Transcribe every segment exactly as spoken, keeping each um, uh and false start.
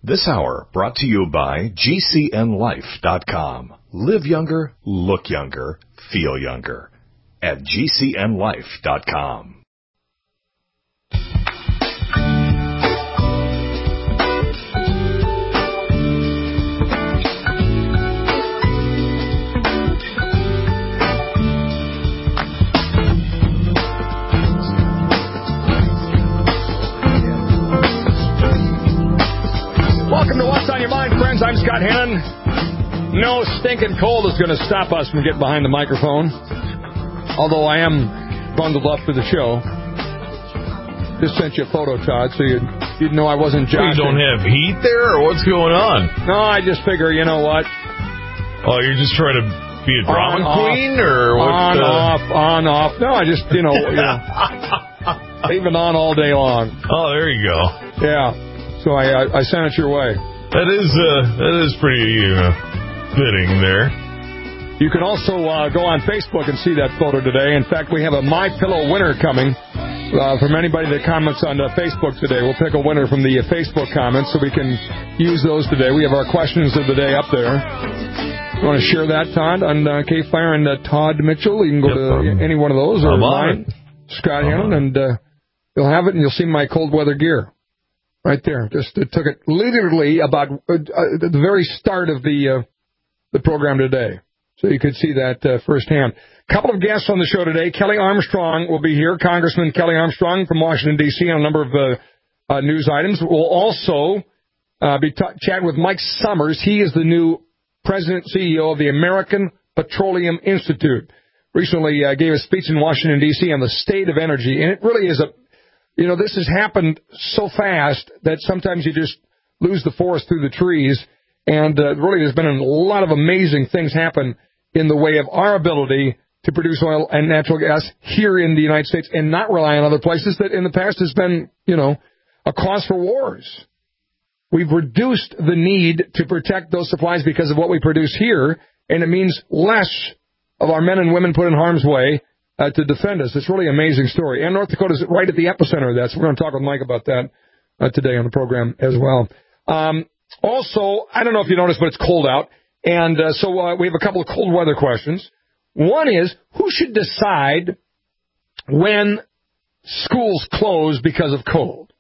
This hour brought to you by G C N life dot com. Live younger, look younger, feel younger at G C N life dot com. Welcome to What's on Your Mind, friends. I'm Scott Hannon. No stinking cold is going to stop us from getting behind the microphone. Although I am bundled up for the show. Just sent you a photo, Todd, so you'd, you'd know I wasn't joshing. You don't have heat there, or what's going on? No, I just figure, you know what? Oh, you're just trying to be a drama on, queen, off, or what? On, uh... off, on, off. No, I just, you know, you know even on all day long. Oh, there you go. Yeah. So I, I, I sent it your way. That is uh, that is pretty uh, fitting there. You can also uh, go on Facebook and see that photo today. In fact, we have a My Pillow winner coming uh, from anybody that comments on uh, Facebook today. We'll pick a winner from the uh, Facebook comments so we can use those today. We have our questions of the day up there. You want to share that, Todd, on uh, K-Fire and uh, Todd Mitchell? You can go yep, to um, any one of those or I'm mine, Scott Hannon, and uh, you'll have it, and you'll see my cold weather gear. Right there. Just it took it literally about uh, uh, the very start of the uh, the program today. So you could see that uh, firsthand. A couple of guests on the show today. Kelly Armstrong will be here. Congressman Kelly Armstrong from Washington, D C on a number of uh, uh, news items. We'll also uh, be t- chatting with Mike Summers. He is the new president and C E O of the American Petroleum Institute. Recently uh, gave a speech in Washington, D C on the state of energy. And it really is a You know, this has happened so fast that sometimes you just lose the forest through the trees. And uh, really, there's been a lot of amazing things happen in the way of our ability to produce oil and natural gas here in the United States and not rely on other places that in the past has been, you know, a cause for wars. We've reduced the need to protect those supplies because of what we produce here, and it means less of our men and women put in harm's way Uh, to defend us. It's really an amazing story. And North Dakota is right at the epicenter of that, so we're going to talk with Mike about that uh, today on the program as well. Um, also, I don't know if you noticed, but it's cold out, and uh, so uh, we have a couple of cold weather questions. One is, who should decide when schools close because of cold?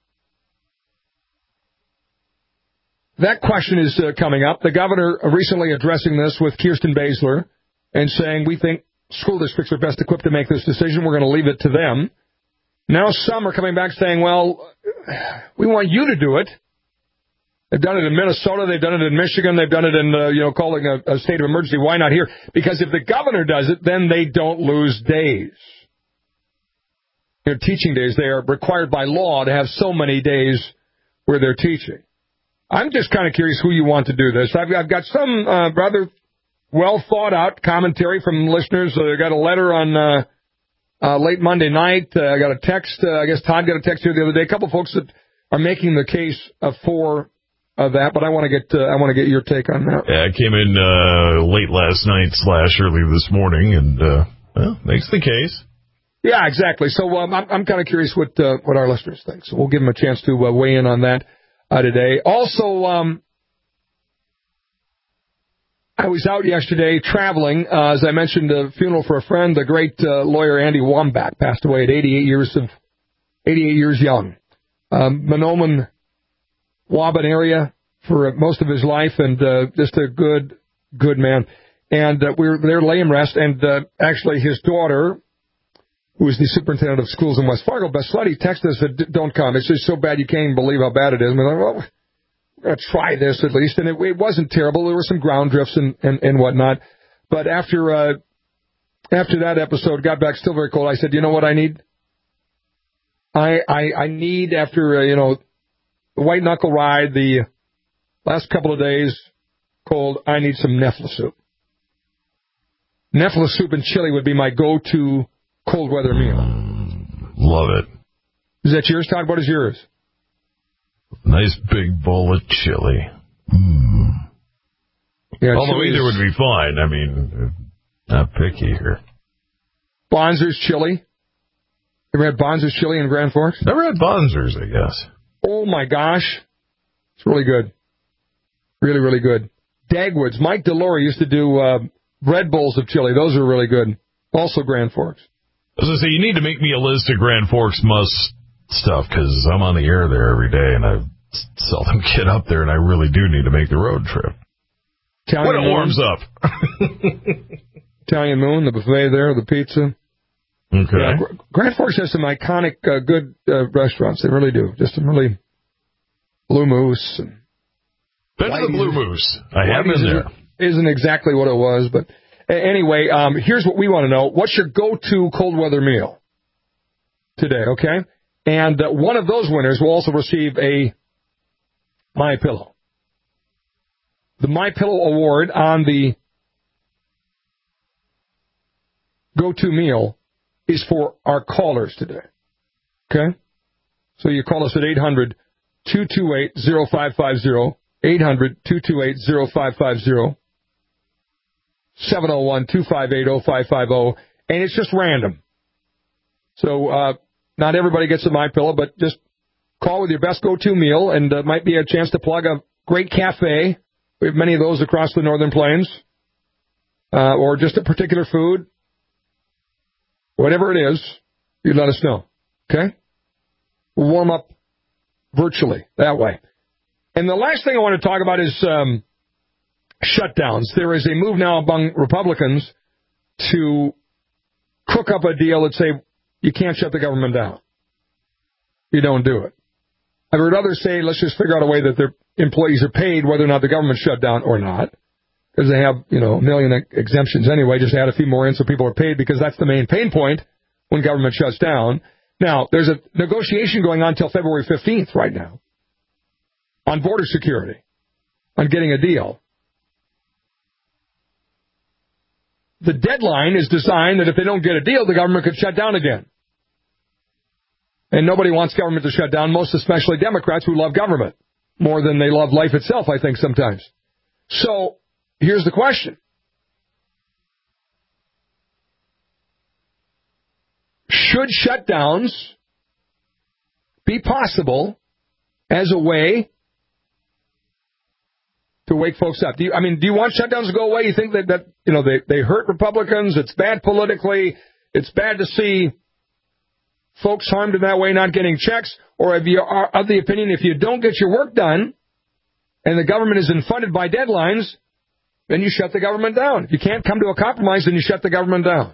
That question is uh, coming up. The governor recently addressing this with Kirsten Baszler and saying, we think school districts are best equipped to make this decision. We're going to leave it to them. Now some are coming back saying, well, we want you to do it. They've done it in Minnesota. They've done it in Michigan. They've done it in, uh, you know, calling a, a state of emergency. Why not here? Because if the governor does it, then they don't lose days. Their teaching days, they are required by law to have so many days where they're teaching. I'm just kind of curious who you want to do this. I've, I've got some uh, rather well-thought-out commentary from listeners. I uh, got a letter on uh, uh, late Monday night. Uh, I got a text. Uh, I guess Todd got a text here the other day. A couple of folks that are making the case uh, for uh, that, but I want to get uh, I want to get your take on that. Yeah, I came in uh, late last night slash early this morning, and uh, well, makes the case. Yeah, exactly. So um, I'm, I'm kind of curious what uh, what our listeners think. So we'll give them a chance to uh, weigh in on that uh, today. Also. Um, I was out yesterday traveling. Uh, as I mentioned, a funeral for a friend. The great uh, lawyer Andy Wambach passed away at eighty-eight years of eighty-eight years young. Um, Mahnomen, Waban area for most of his life, and uh, just a good, good man. And uh, we were there lay in rest, and uh, actually his daughter, who is the superintendent of schools in West Fargo, Beth Slutty, texted us that don't come. It's just so bad you can't even believe how bad it is. And we're like, well, we're going to try this at least. And it, it wasn't terrible. There were some ground drifts and, and, and whatnot. But after uh, after that episode, got back still very cold. I said, you know what I need? I I, I need, after, uh, you know, the white knuckle ride, the last couple of days cold, I need some Nefla soup. Nefla soup and chili would be my go-to cold weather meal. Love it. Is that yours, Todd? What is yours? Nice big bowl of chili. Mm. Yeah, although either would be fine. I mean, not picky here. Bonzer's chili. Ever had Bonzer's chili in Grand Forks? Never had Bonzer's, I guess. Oh, my gosh. It's really good. Really, really good. Dagwoods. Mike DeLore used to do uh, bread bowls of chili. Those are really good. Also Grand Forks. As I say, you need to make me a list of Grand Forks must stuff, because I'm on the air there every day, and I seldom get up there, and I really do need to make the road trip. Italian when it Moon. warms up. Italian Moon, the buffet there, the pizza. Okay. Yeah, Grand Forks has some iconic, uh, good uh, restaurants. They really do. Just some really Blue Moose. And Been to the Blue Moose. I have been there. Isn't, isn't exactly what it was, but anyway, um, here's what we want to know. What's your go-to cold weather meal today, okay? And uh, one of those winners will also receive a MyPillow. The MyPillow award on the go-to meal is for our callers today, okay? So you call us at eight hundred, two two eight, oh five five oh, eight hundred, two two eight, oh five five oh, seven oh one, two five eight, oh five five oh, and it's just random. So uh, not everybody gets a MyPillow, but just call with your best go-to meal, and uh, might be a chance to plug a great cafe. We have many of those across the Northern Plains, uh, or just a particular food. Whatever it is, you let us know, okay? We'll warm up virtually that way. And the last thing I want to talk about is um, shutdowns. There is a move now among Republicans to cook up a deal that say you can't shut the government down. You don't do it. I've heard others say, let's just figure out a way that their employees are paid whether or not the government shut down or not, because they have, you know, a million exemptions anyway. Just add a few more in so people are paid, because that's the main pain point when government shuts down. Now, there's a negotiation going on until February fifteenth right now on border security, on getting a deal. The deadline is designed that if they don't get a deal, the government could shut down again. And nobody wants government to shut down, most especially Democrats who love government more than they love life itself, I think, sometimes. So, here's the question. Should shutdowns be possible as a way to wake folks up? Do you, I mean, do you want shutdowns to go away? You think that, that you know, they, they hurt Republicans, it's bad politically, it's bad to see folks harmed in that way, not getting checks? Or if you are of the opinion if you don't get your work done and the government isn't funded by deadlines, then you shut the government down. If you can't come to a compromise, then you shut the government down.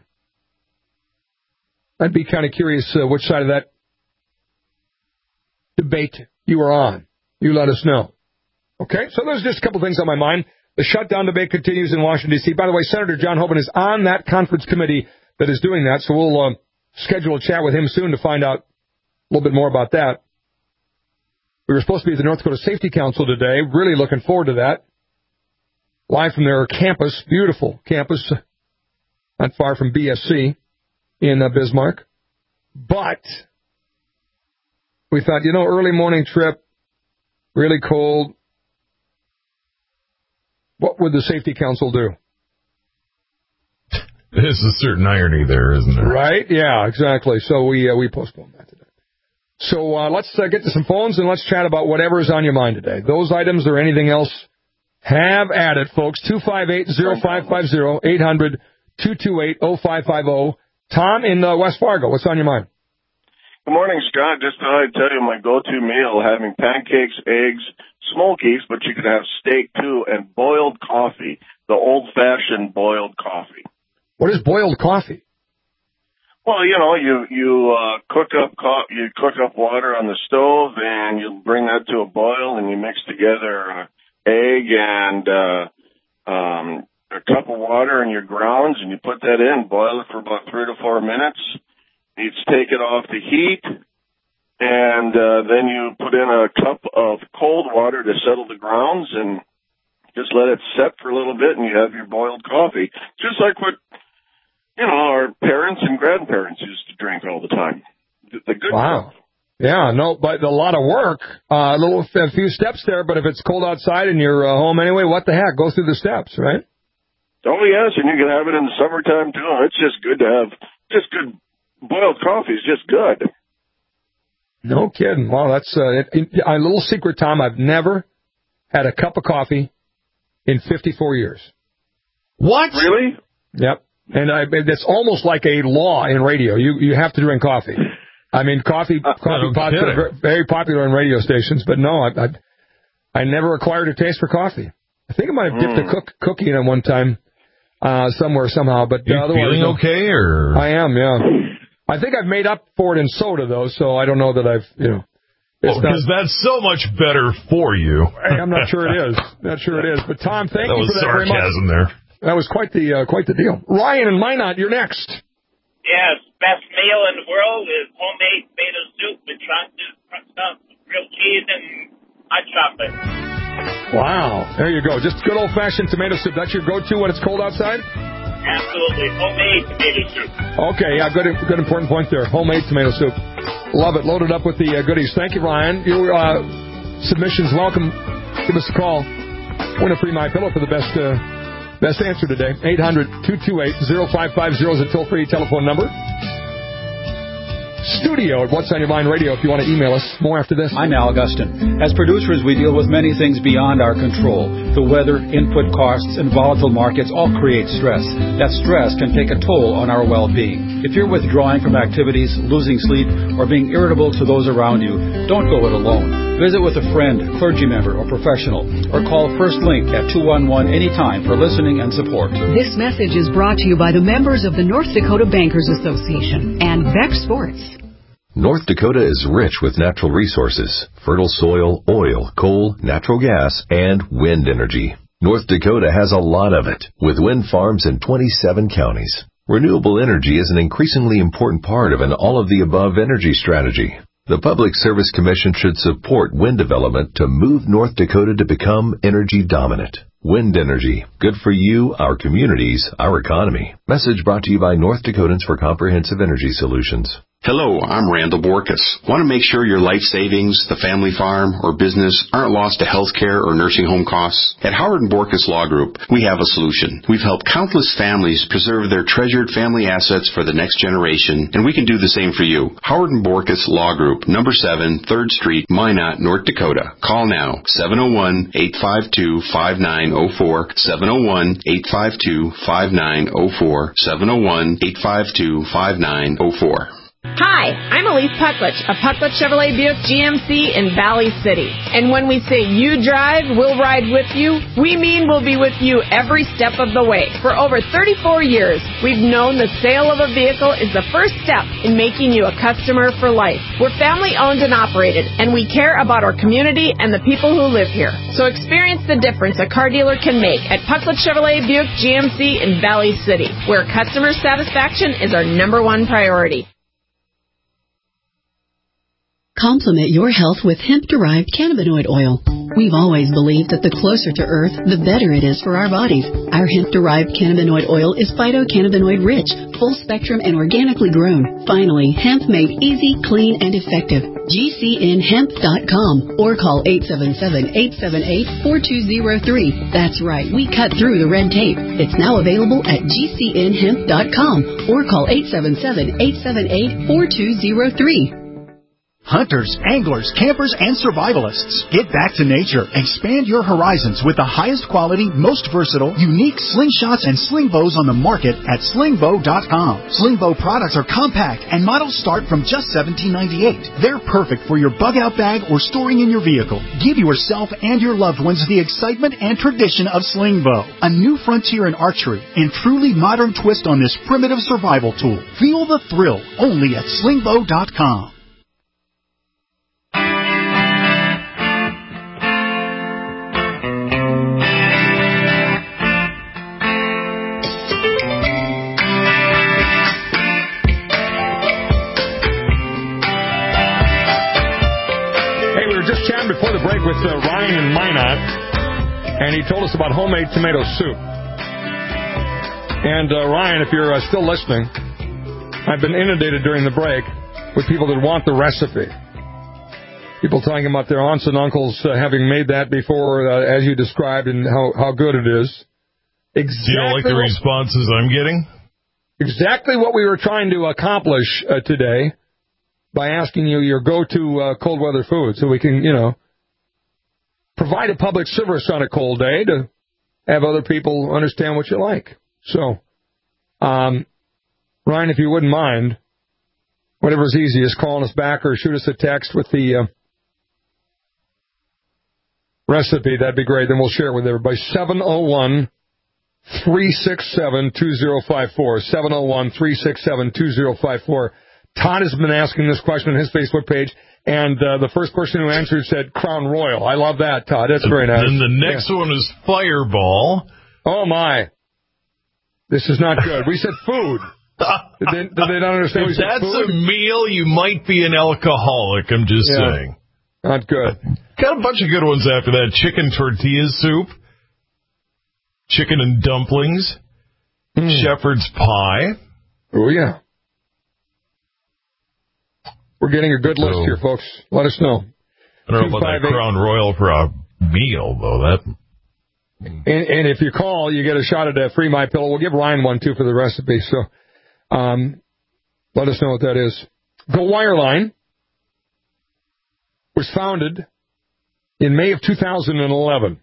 I'd be kind of curious uh, which side of that debate you are on. You let us know. Okay, so there's just a couple things on my mind. The shutdown debate continues in Washington, D C By the way, Senator John Hoeven is on that conference committee that is doing that, so we'll uh, schedule a chat with him soon to find out a little bit more about that. We were supposed to be at the North Dakota Safety Council today. Really looking forward to that. Live from their campus, beautiful campus, not far from B S C in uh, Bismarck. But we thought, you know, early morning trip, really cold. What would the Safety Council do? There's a certain irony there, isn't there? Right? Yeah, exactly. So we uh, we postponed that today. So uh, let's uh, get to some phones and let's chat about whatever is on your mind today. Those items or anything else, have at it, folks. two five eight, oh five five oh, eight hundred, two two eight, oh five five oh. Tom in uh, West Fargo, what's on your mind? Good morning, Scott. Just thought I'd tell you my go-to meal, having pancakes, eggs, smokies, but you could have steak too, and boiled coffee, the old-fashioned boiled coffee. What is boiled coffee? Well, you know, you you uh, cook up co- you cook up water on the stove, and you bring that to a boil, and you mix together uh, egg and uh, um, a cup of water and your grounds, and you put that in, boil it for about three to four minutes. You take it off the heat, and uh, then you put in a cup of cold water to settle the grounds, and just let it set for a little bit, and you have your boiled coffee, just like what, you know, our parents and grandparents used to drink all the time. The, the good wow. stuff. Yeah, no, but a lot of work, uh, a little, a few steps there, but if it's cold outside and you're uh, home anyway, what the heck? Go through the steps, right? Oh, yes, and you can have it in the summertime, too. It's just good to have, just good, boiled coffee is just good. No kidding. Wow, that's uh, it, it, a little secret, Tom. I've never had a cup of coffee in fifty-four years. What? Really? Yep. And I, it's almost like a law in radio. You you have to drink coffee. I mean, coffee coffee pots are very popular in radio stations, but no, I, I I never acquired a taste for coffee. I think I might have dipped mm. a cook, cookie in it one time uh, somewhere somehow, but you uh, otherwise, feeling okay or I am, yeah. I think I've made up for it in soda though, so I don't know that I've you know. Because well, that's so much better for you. I'm not sure it is. Not sure it is. But Tom, thank that you for that very much. That was sarcasm there. That was quite the uh, quite the deal. Ryan and Minot, you're next. Yes, best meal in the world is homemade tomato soup with chocolate stuff, grilled cheese, and hot chocolate. Wow, there you go. Just good old-fashioned tomato soup. That's your go-to when it's cold outside? Absolutely, homemade tomato soup. Okay, yeah, good, good important point there. Homemade tomato soup. Love it. Loaded up with the uh, goodies. Thank you, Ryan. Your uh, submissions, welcome. Give us a call. Win a free My Pillow for the best. Uh, Best answer today, eight hundred, two two eight, oh five five oh is a toll-free telephone number. Studio at What's on Your Mind Radio if you want to email us. More after this. I'm Al Gustin. As producers, we deal with many things beyond our control. The weather, input costs, and volatile markets all create stress. That stress can take a toll on our well-being. If you're withdrawing from activities, losing sleep, or being irritable to those around you, don't go it alone. Visit with a friend, clergy member, or professional, or call First Link at two one one anytime for listening and support. This message is brought to you by the members of the North Dakota Bankers Association and Beck Sports. North Dakota is rich with natural resources, fertile soil, oil, coal, natural gas, and wind energy. North Dakota has a lot of it, with wind farms in twenty-seven counties. Renewable energy is an increasingly important part of an all-of-the-above energy strategy. The Public Service Commission should support wind development to move North Dakota to become energy dominant. Wind energy. Good for you, our communities, our economy. Message brought to you by North Dakotans for Comprehensive Energy Solutions. Hello, I'm Randall Borkus. Want to make sure your life savings, the family farm, or business aren't lost to health care or nursing home costs? At Howard and Borkus Law Group, we have a solution. We've helped countless families preserve their treasured family assets for the next generation, and we can do the same for you. Howard and Borkus Law Group, number seven, third Street, Minot, North Dakota. Call now, seven oh one, eight five two, five nine oh four, seven oh one, eight five two, five nine oh four, seven oh one, eight five two, five nine oh four. Hi, I'm Elise Pucklich of Pucklich Chevrolet Buick G M C in Valley City. And when we say you drive, we'll ride with you, we mean we'll be with you every step of the way. For over thirty-four years, we've known the sale of a vehicle is the first step in making you a customer for life. We're family owned and operated, and we care about our community and the people who live here. So experience the difference a car dealer can make at Pucklich Chevrolet Buick G M C in Valley City, where customer satisfaction is our number one priority. Complement your health with hemp-derived cannabinoid oil. We've always believed that the closer to Earth, the better it is for our bodies. Our hemp-derived cannabinoid oil is phytocannabinoid-rich, full-spectrum, and organically grown. Finally, hemp made easy, clean, and effective. G C N hemp dot com or call eight seven seven, eight seven eight, four two zero three. That's right, we cut through the red tape. It's now available at G C N hemp dot com or call eight seven seven, eight seven eight, four two zero three. Hunters, anglers, campers, and survivalists. Get back to nature. Expand your horizons with the highest quality, most versatile, unique slingshots and sling bows on the market at sling bow dot com. Sling bow products are compact and models start from just seventeen ninety-eight. They're perfect for your bug out bag or storing in your vehicle. Give yourself and your loved ones the excitement and tradition of sling bow. A new frontier in archery and truly modern twist on this primitive survival tool. Feel the thrill only at sling bow dot com. Before the break with uh, Ryan and Minot, and he told us about homemade tomato soup. And uh, Ryan, if you're uh, still listening, I've been inundated during the break with people that want the recipe. People talking about their aunts and uncles uh, having made that before, uh, as you described, and how, how good it is. Exactly. Do you like the responses I'm getting? Exactly what we were trying to accomplish uh, today by asking you your go-to uh, cold weather food, so we can, you know, provide a public service on a cold day to have other people understand what you like. So, um, Ryan, if you wouldn't mind, whatever's easiest, calling us back or shoot us a text with the uh, recipe, that'd be great. Then we'll share it with everybody. seven oh one, three six seven, two oh five four. seven oh one, three six seven, two oh five four. Todd has been asking this question on his Facebook page, and uh, the first person who answered said Crown Royal. I love that, Todd. That's very nice. And the next yeah. one is Fireball. Oh, my. This is not good. We said food. Did they, did they not understand? If we said that's food? a meal, you might be an alcoholic. I'm just yeah. saying. Not good. Got a bunch of good ones after that. Chicken tortilla soup. Chicken and dumplings. Mm. Shepherd's pie. Oh, yeah. We're getting a good list so, here, folks. Let us know. I don't know about that Crown Royal for a meal, though. That. And, and if you call, you get a shot at a free My Pillow. We'll give Ryan one, too, for the recipe. So um, let us know what that is. Go Wireline was founded in May of two thousand eleven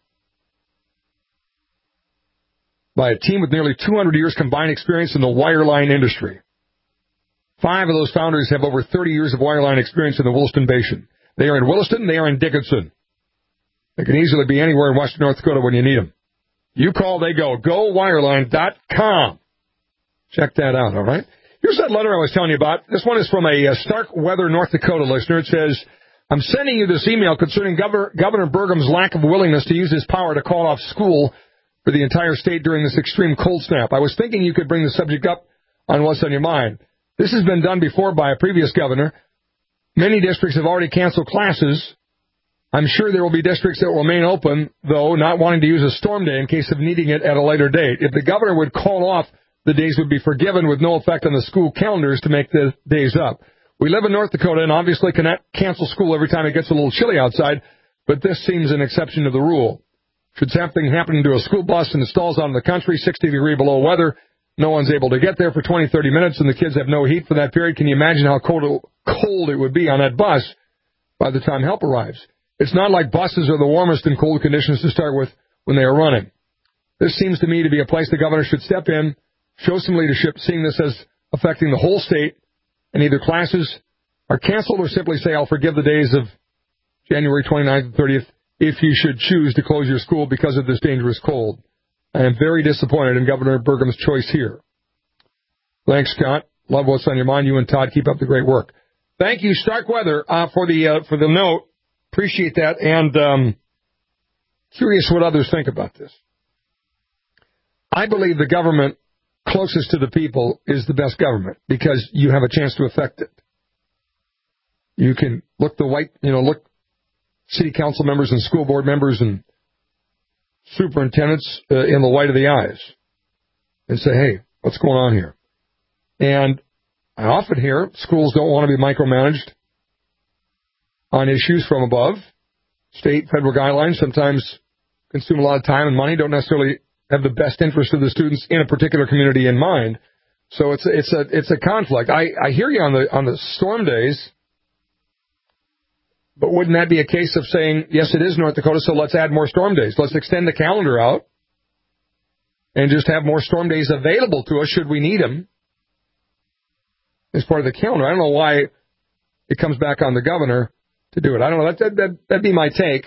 by a team with nearly two hundred years combined experience in the wireline industry. Five of those founders have over thirty years of wireline experience in the Williston Basin. They are in Williston, they are in Dickinson. They can easily be anywhere in western North Dakota when you need them. You call, they go. go wireline dot com. Check that out, all right? Here's that letter I was telling you about. This one is from a uh, Starkweather, North Dakota listener. It says, I'm sending you this email concerning Governor, Governor Burgum's lack of willingness to use his power to call off school for the entire state during this extreme cold snap. I was thinking you could bring the subject up on what's on your mind. This has been done before by a previous governor. Many districts have already canceled classes. I'm sure there will be districts that will remain open, though, not wanting to use a storm day in case of needing it at a later date. If the governor would call off, the days would be forgiven with no effect on the school calendars to make the days up. We live in North Dakota and obviously cannot cancel school every time it gets a little chilly outside, but this seems an exception to the rule. Should something happen to a school bus and it stalls out in the country, sixty degree below weather, no one's able to get there for twenty, thirty minutes, and the kids have no heat for that period, can you imagine how cold, cold it would be on that bus by the time help arrives? It's not like buses are the warmest in cold conditions to start with when they are running. This seems to me to be a place the governor should step in, show some leadership, seeing this as affecting the whole state, and either classes are canceled or simply say, I'll forgive the days of January twenty-ninth and thirtieth if you should choose to close your school because of this dangerous cold. I am very disappointed in Governor Burgum's choice here. Thanks, Scott. Love what's on your mind. You and Todd keep up the great work. Thank you, Starkweather, uh, for the uh, for the note. Appreciate that. And um, curious what others think about this. I believe the government closest to the people is the best government because you have a chance to affect it. You can look the white, you know, look city council members and school board members and superintendents uh, in the white of the eyes and say, hey, what's going on here? And I often hear schools don't want to be micromanaged on issues from above. State, federal guidelines sometimes consume a lot of time and money, don't necessarily have the best interest of the students in a particular community in mind. So it's a, it's a it's a conflict. I, I hear you on the on the storm days, but wouldn't that be a case of saying, yes, it is North Dakota, so let's add more storm days. Let's extend the calendar out and just have more storm days available to us should we need them as part of the calendar. I don't know why it comes back on the governor to do it. I don't know. That, that, that, that'd be my take.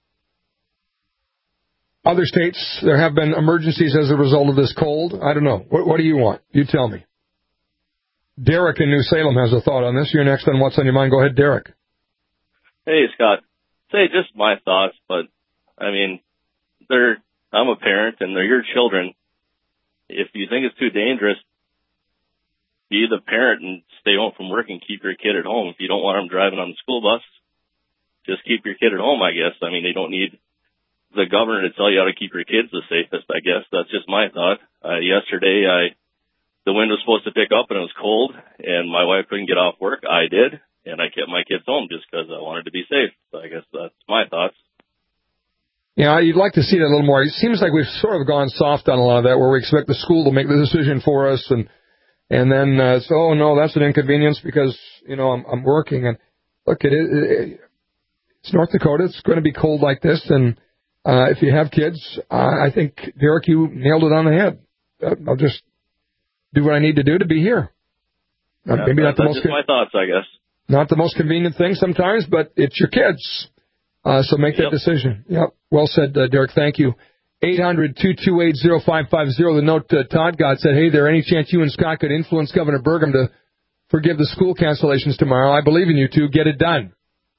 Other states, there have been emergencies as a result of this cold. I don't know. What, what do you want? You tell me. Derek in New Salem has a thought on this. You're next on What's on Your Mind. Go ahead, Derek. Hey, Scott. Say just my thoughts, but, I mean, they're, I'm a parent, and they're your children. If you think it's too dangerous, be the parent and stay home from work and keep your kid at home. If you don't want them driving on the school bus, just keep your kid at home, I guess. I mean, they don't need the governor to tell you how to keep your kids the safest, I guess. That's just my thought. Uh, yesterday, I the wind was supposed to pick up, and it was cold, and my wife couldn't get off work. I did, and I kept my kids home just because I wanted to be safe. So I guess that's my thoughts. Yeah, you'd like to see that a little more. It seems like we've sort of gone soft on a lot of that, where we expect the school to make the decision for us, and and then uh, so, oh, no, that's an inconvenience because, you know, I'm, I'm working. And look, it, it, it's North Dakota. It's going to be cold like this, and Uh, if you have kids, uh, I think, Derek, you nailed it on the head. Uh, I'll just do what I need to do to be here. Uh, Yeah, maybe that, not the that's most just my thoughts, I guess. Not the most convenient thing sometimes, but it's your kids. Uh, so make that Yep. decision. Yep. Well said, uh, Derek. Thank you. eight hundred, two two eight, oh five five oh. The note uh, Todd got said, hey, there any chance you and Scott could influence Governor Burgum to forgive the school cancellations tomorrow? I believe in you two. Get it done.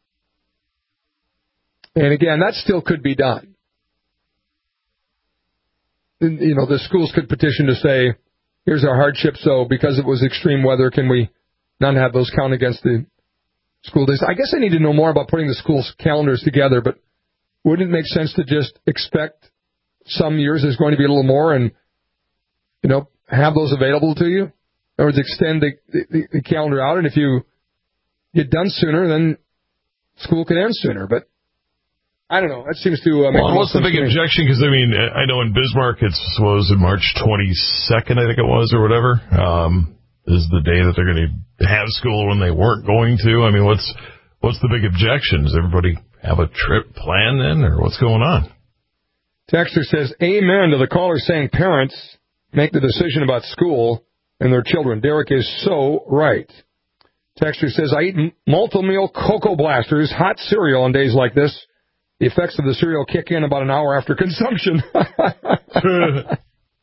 And again, that still could be done. You know, the schools could petition to say, here's our hardship, so because it was extreme weather, can we not have those count against the school days? I guess I need to know more about putting the school's calendars together, but wouldn't it make sense to just expect some years there's going to be a little more and, you know, have those available to you? In other words, extend the, the, the calendar out, and if you get done sooner, then school can end sooner. But I don't know. That seems to uh, make well, what's the big objection? Because, I mean, I know in Bismarck it's, what was it, March twenty-second, I think it was, or whatever, um, is the day that they're going to have school when they weren't going to. I mean, what's what's the big objection? Does everybody have a trip planned then, or what's going on? Texter says, amen to the caller saying parents make the decision about school and their children. Derek is so right. Texter says, I eat multi-meal Cocoa Blasters, hot cereal on days like this. The effects of the cereal kick in about an hour after consumption. uh,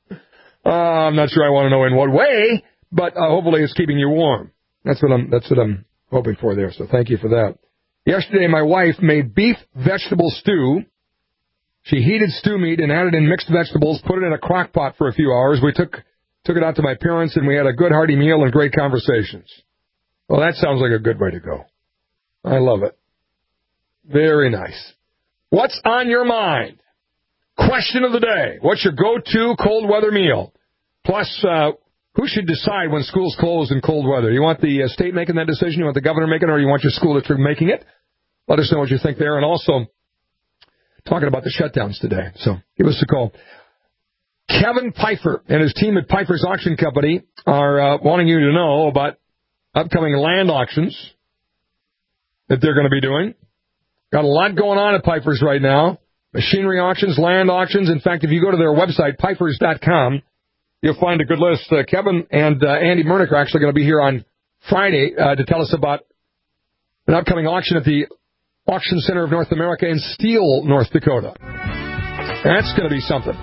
I'm not sure I want to know in what way, but uh, hopefully it's keeping you warm. That's what I'm. That's what I'm hoping for there. So thank you for that. Yesterday, my wife made beef vegetable stew. She heated stew meat and added in mixed vegetables, put it in a crock pot for a few hours. We took took it out to my parents, and we had a good hearty meal and great conversations. Well, that sounds like a good way to go. I love it. Very nice. What's on your mind? Question of the day. What's your go-to cold weather meal? Plus, uh, who should decide when schools close in cold weather? You want the uh, state making that decision? You want the governor making it, or you want your school district making it? Let us know what you think there. And also, talking about the shutdowns today. So give us a call. Kevin Pfeiffer and his team at Pfeiffer's Auction Company are uh, wanting you to know about upcoming land auctions that they're going to be doing. Got a lot going on at Pfeiffer's right now. Machinery auctions, land auctions. In fact, if you go to their website, Pfeiffer's dot com, you'll find a good list. Uh, Kevin and uh, Andy Murnick are actually going to be here on Friday uh, to tell us about an upcoming auction at the Auction Center of North America in Steele, North Dakota. That's going to be something.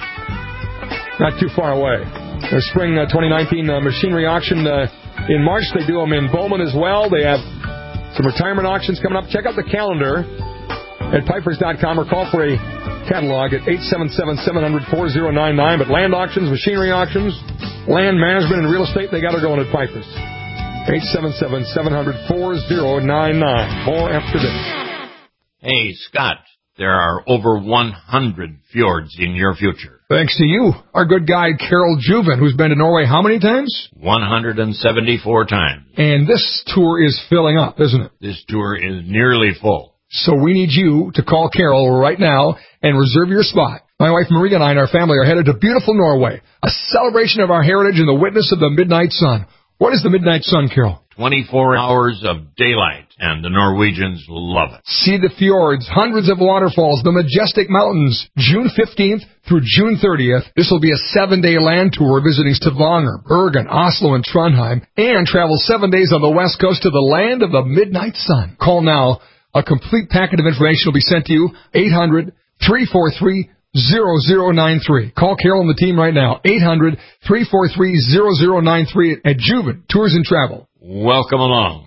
Not too far away. Their spring uh, twenty nineteen uh, machinery auction uh, in March. They do them in Bowman as well. They have some retirement auctions coming up. Check out the calendar at Pfeiffer's dot com or call for a catalog at eight seven seven, seven hundred, forty ninety-nine. But land auctions, machinery auctions, land management, and real estate, they got her going at Pfeiffer's. eight seven seven, seven hundred, forty ninety-nine. More after this. Hey, Scott, there are over one hundred fjords in your future. Thanks to you, our good guide Carol Juven, who's been to Norway how many times? one hundred seventy-four times. And this tour is filling up, isn't it? This tour is nearly full. So we need you to call Carol right now and reserve your spot. My wife Maria and I and our family are headed to beautiful Norway, a celebration of our heritage and the witness of the midnight sun. What is the midnight sun, Carol? twenty-four hours of daylight, and the Norwegians love it. See the fjords, hundreds of waterfalls, the majestic mountains. June fifteenth through June thirtieth, this will be a seven-day land tour visiting Stavanger, Bergen, Oslo, and Trondheim, and travel seven days on the west coast to the land of the midnight sun. Call now. A complete packet of information will be sent to you, eight hundred, three four three, zero zero nine three. Call Carol and the team right now, eight hundred, three four three, zero zero nine three at Juven Tours and Travel. Welcome along.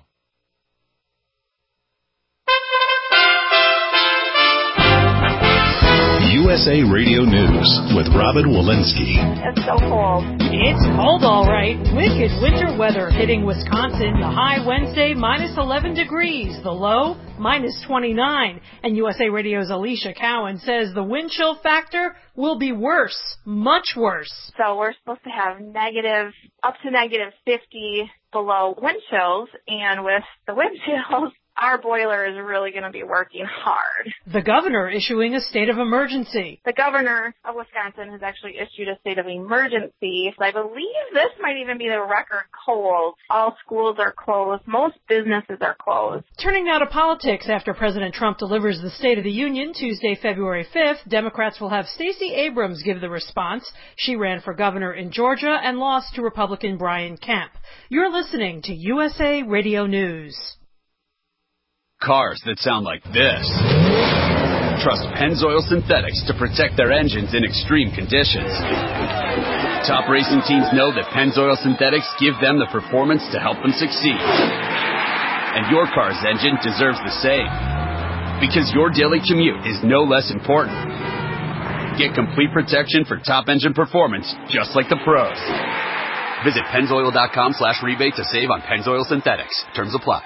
U S A Radio News with Robin Walensky. It's so cold. It's cold, all right. Wicked winter weather hitting Wisconsin. The high Wednesday, minus eleven degrees. The low, minus twenty-nine. And U S A Radio's Alicia Cowan says the wind chill factor will be worse, much worse. So we're supposed to have negative, up to negative fifty below wind chills. And with the wind chills, our boiler is really going to be working hard. The governor issuing a state of emergency. The governor of Wisconsin has actually issued a state of emergency. I believe this might even be the record cold. All schools are closed. Most businesses are closed. Turning now to politics. After President Trump delivers the State of the Union Tuesday, February fifth, Democrats will have Stacey Abrams give the response. She ran for governor in Georgia and lost to Republican Brian Kemp. You're listening to U S A Radio News. Cars that sound like this. Trust Pennzoil Synthetics to protect their engines in extreme conditions. Top racing teams know that Pennzoil Synthetics give them the performance to help them succeed. And your car's engine deserves the same. Because your daily commute is no less important. Get complete protection for top engine performance, just like the pros. Visit Pennzoil.com slash rebate to save on Pennzoil Synthetics. Terms apply.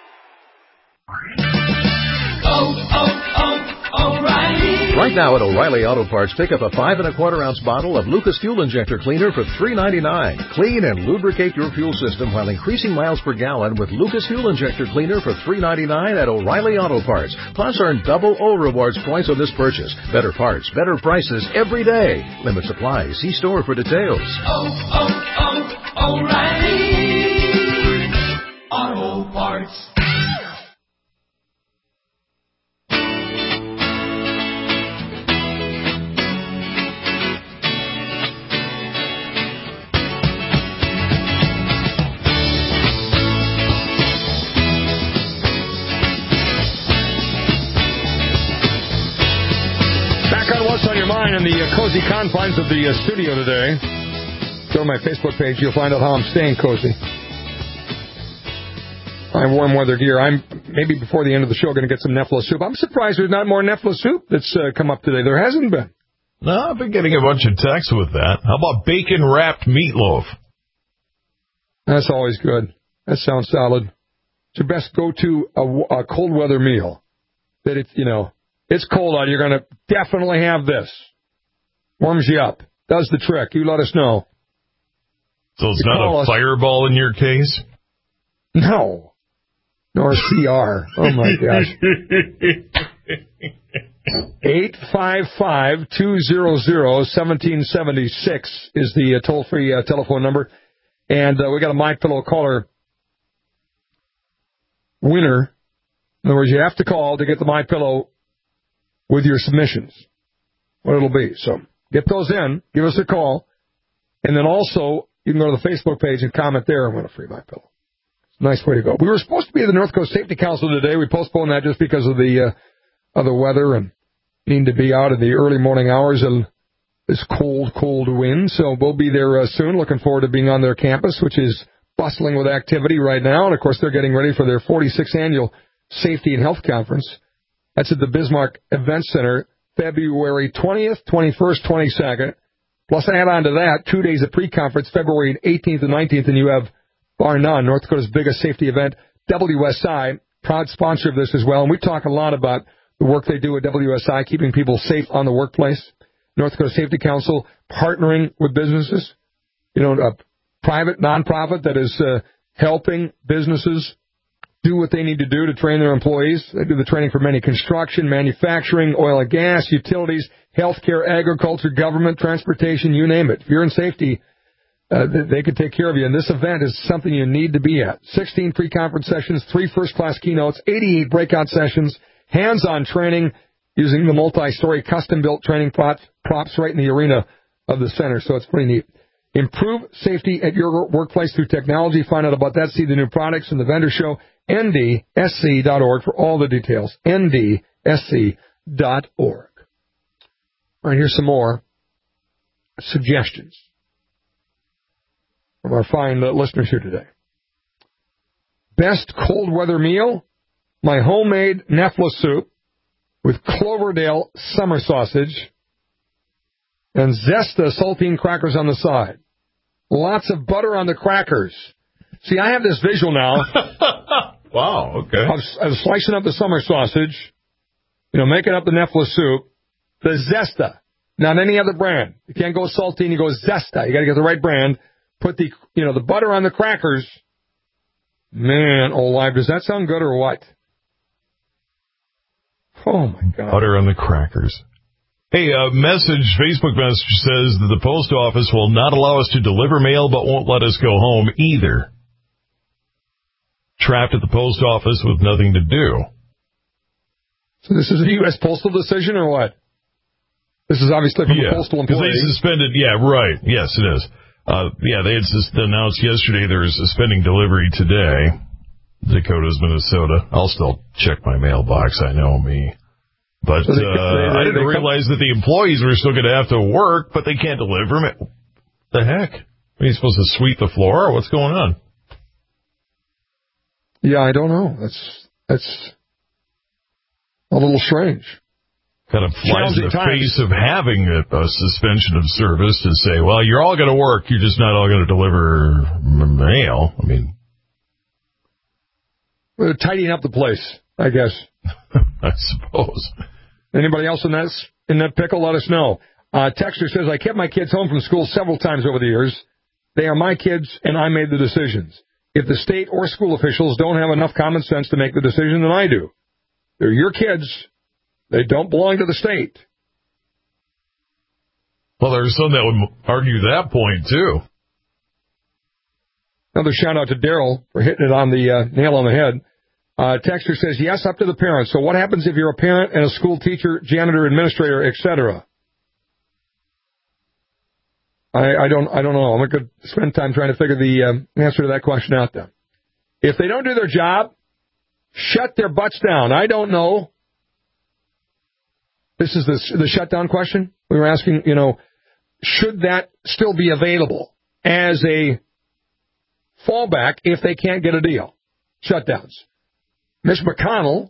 Oh, oh, oh, O'Reilly. Right now at O'Reilly Auto Parts, pick up a five and a quarter ounce bottle of Lucas Fuel Injector Cleaner for three ninety-nine. Clean and lubricate your fuel system while increasing miles per gallon with Lucas Fuel Injector Cleaner for three ninety-nine at O'Reilly Auto Parts. Plus, earn double O rewards points on this purchase. Better parts, better prices every day. Limit supply. See store for details. Oh, oh, oh, O'Reilly Auto Parts. What's on your mind in the uh, cozy confines of the uh, studio today? Go to my Facebook page. You'll find out how I'm staying cozy. My warm weather gear. I'm maybe before the end of the show going to get some Nefla soup. I'm surprised there's not more Nefla soup that's uh, come up today. There hasn't been. No, I've been getting a bunch of texts with that. How about bacon wrapped meatloaf? That's always good. That sounds solid. It's your best go-to a, a cold weather meal. That it's, you know, it's cold out. You're going to definitely have this. Warms you up. Does the trick. You let us know. So it's you not a us. fireball in your case? No. Nor C R. Oh, my gosh. eight five five, two hundred, one seven seven six is the uh, toll-free uh, telephone number. And uh, we got a MyPillow caller winner. In other words, you have to call to get the MyPillow with your submissions, what it'll be. So get those in, give us a call, and then also you can go to the Facebook page and comment there and win a free MyPillow. It's a nice way to go. We were supposed to be at the North Coast Safety Council today. We postponed that just because of the uh, of the weather and needing to be out in the early morning hours of this cold, cold wind. So we'll be there uh, soon. Looking forward to being on their campus, which is bustling with activity right now. And, of course, they're getting ready for their forty-sixth Annual Safety and Health Conference. That's at the Bismarck Event Center, February twentieth, twenty-first, twenty-second. Plus, add on to that, two days of pre-conference, February eighteenth and nineteenth, and you have, bar none, North Dakota's biggest safety event, W S I, proud sponsor of this as well. And we talk a lot about the work they do at W S I, keeping people safe on the workplace. North Dakota Safety Council partnering with businesses, you know, a private nonprofit that is uh, helping businesses do what they need to do to train their employees. They do the training for many: construction, manufacturing, oil and gas, utilities, healthcare, agriculture, government, transportation, you name it. If you're in safety, uh, they could take care of you. And this event is something you need to be at. sixteen pre-conference sessions, three first-class keynotes, eighty-eight breakout sessions, hands-on training using the multi-story custom-built training props, props right in the arena of the center. So it's pretty neat. Improve safety at your workplace through technology. Find out about that. See the new products and the vendor show. N D S C dot org for all the details. N D S C dot org. All right, here's some more suggestions from our fine uh, listeners here today. Best cold weather meal, my homemade Nefla soup with Cloverdale summer sausage and Zesta saltine crackers on the side. Lots of butter on the crackers. See, I have this visual now. Wow, okay. Of, of slicing up the summer sausage, you know, making up the Nefla soup, the Zesta, not any other brand. You can't go saltine, you go Zesta. You got to get the right brand. Put the, you know, the butter on the crackers. Man, oh, live, does that sound good or what? Oh, my God. Butter on the crackers. Hey, a message, Facebook message says that the post office will not allow us to deliver mail but won't let us go home either. Trapped at the post office with nothing to do. So this is a U S postal decision or what? This is obviously from yeah, a postal employee. Because they suspended, yeah, right. Yes, it is. Uh, yeah, they had sus- announced yesterday they're suspending delivery today. Dakota's, Minnesota. I'll still check my mailbox. I know me. But so they, uh, they, they, I didn't they realize come... that the employees were still going to have to work, but they can't deliver them. What the heck? Are you supposed to sweep the floor? Or what's going on? Yeah, I don't know. That's that's a little strange. Kind of flies in the times. face of having a, a suspension of service to say, well, you're all going to work. You're just not all going to deliver mail. I mean, we're tidying up the place, I guess. I suppose. Anybody else in that in that pickle? Let us know. Uh, Texter says, I kept my kids home from school several times over the years. They are my kids, and I made the decisions. If the state or school officials don't have enough common sense to make the decision, then I do. They're your kids. They don't belong to the state. Well, there's some that would argue that point, too. Another shout-out to Daryl for hitting it on the uh, nail on the head. Uh, Texter says, yes, up to the parents. So what happens if you're a parent and a school teacher, janitor, administrator, et cetera? I, I don't I don't know. I'm going to spend time trying to figure the um, answer to that question out then. If they don't do their job, shut their butts down. I don't know. This is the, the shutdown question. We were asking, you know, should that still be available as a fallback if they can't get a deal? Shutdowns. Mitch McConnell